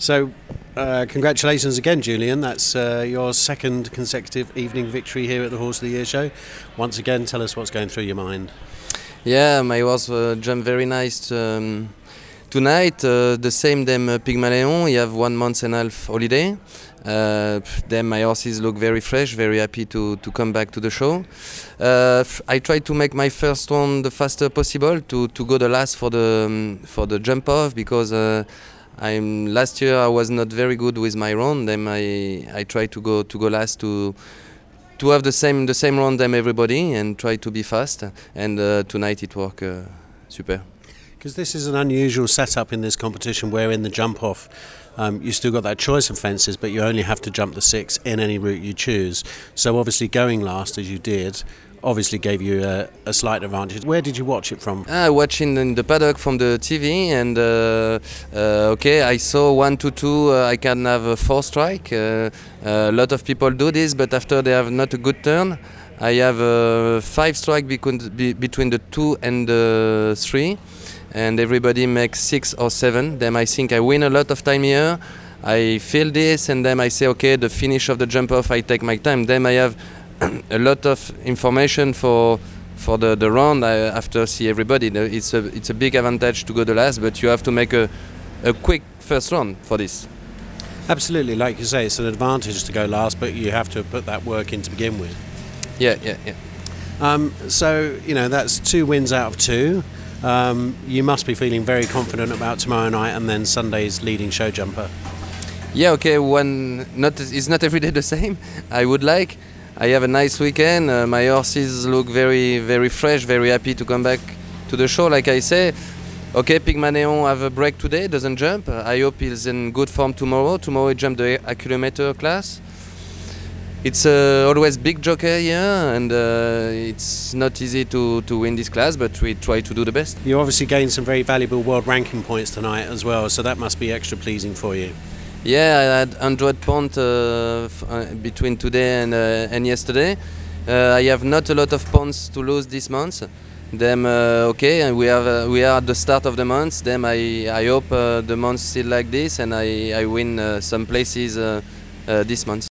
So, congratulations again, Julian. That's your second consecutive evening victory here at the Horse of the Year show. Once again, tell us what's going through your mind. Yeah, my horse jumped very nice tonight. The same them Pygmalion. He have 1 month and a half holiday. Then my horses look very fresh, very happy to come back to the show. I tried to make my first one the faster possible to go the last for the jump off because last year I was not very good with my run. Then I tried to go last to have the same run than everybody and try to be fast. And tonight it worked super. Because this is an unusual setup in this competition where in the jump off you still got that choice of fences, but you only have to jump the 6 in any route you choose. So obviously going last as you did obviously gave you a slight advantage. Where did you watch it from? Watching in the paddock from the TV, and I saw 1 to 2. I can have a 4 strike. A lot of people do this, but after they have not a good turn, I have 5 strike between the 2 and the 3, and everybody makes 6 or 7. Then I think I win a lot of time here. I feel this, and then I say, okay, the finish of the jump off, I take my time. Then I have a lot of information for the round. I after see everybody. It's a big advantage to go the last, but you have to make a quick first round for this. Absolutely, like you say, it's an advantage to go last, but you have to put that work in to begin with. Yeah. So that's 2 wins out of 2. You must be feeling very confident about tomorrow night and then Sunday's leading show jumper. Yeah, okay. It's not every day the same. I have a nice weekend. My horses look very, very fresh, very happy to come back to the show. Like I say, okay, Pygmalion have a break today, doesn't jump. I hope he's in good form tomorrow. Tomorrow he jump the accumulator class. It's always big jockey here, and it's not easy to win this class, but we try to do the best. You obviously gained some very valuable world ranking points tonight as well, so that must be extra pleasing for you. Yeah, I had 100 points between today and yesterday. I have not a lot of points to lose this month. Then and we are at the start of the month. Then I hope the month still like this, and I win some places this month.